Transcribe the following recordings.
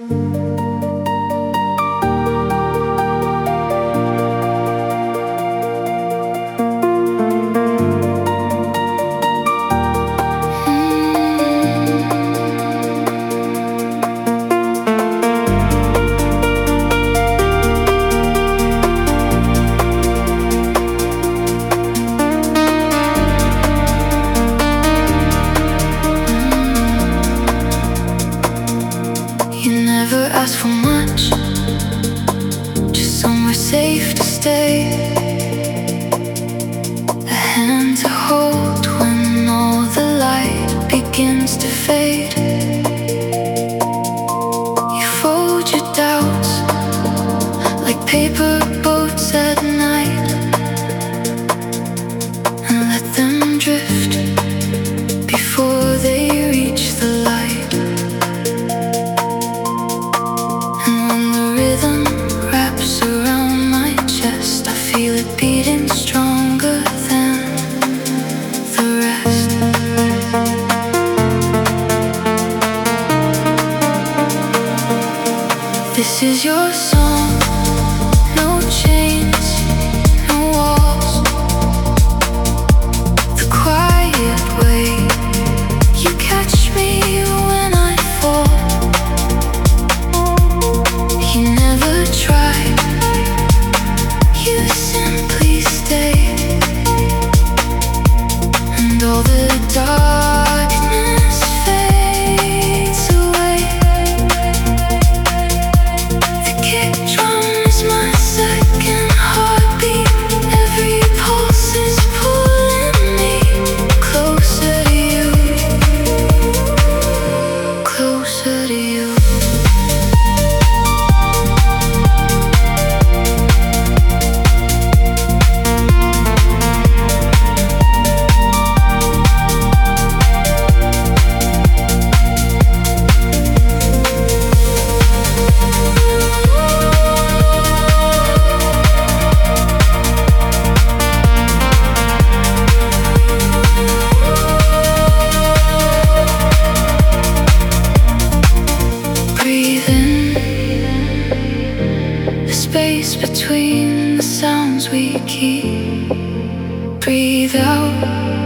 You never ask for much, just somewhere safe to stay, a hand to hold when all the light begins to fade. You fold your doubts like paper boats at night and let them drift before they reach the light. Feel it beating stronger than the rest. This is your song, no chains, no walls. The quiet way you catch me when I fall. You never try, you simply stay, and all the darkness fades away. The kick drum is my second heartbeat. Every pulse is pulling me closer to you, closer to you. Space between the sounds we keep. Breathe out,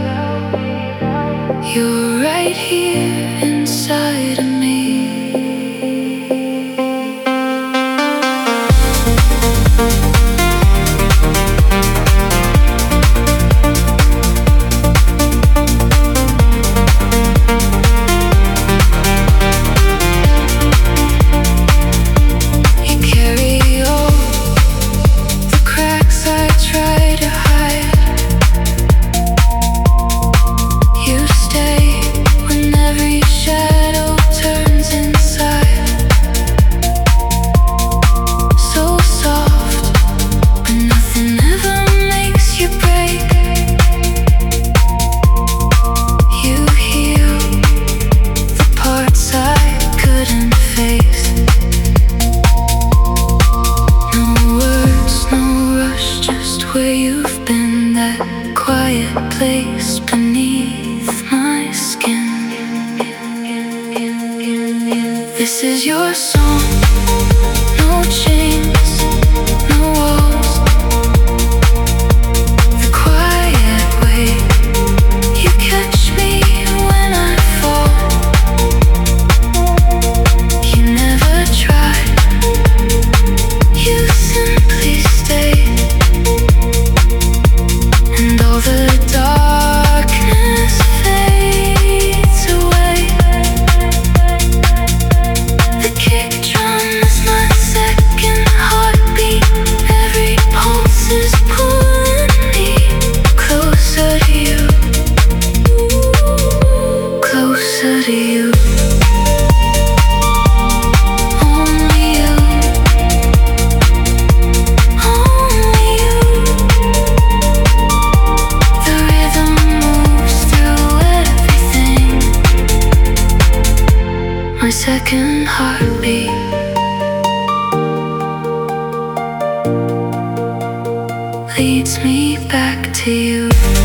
you're right here inside of me. Where you've been, that quiet place beneath my skin. This is your song, no chains, no walls. The quiet way you catch me when I fall. You never try, you simply stay. All the darkness fades away. The kick drum is my second heartbeat. Every pulse is pulling me closer to you, closer to you. My second heartbeat leads me back to you.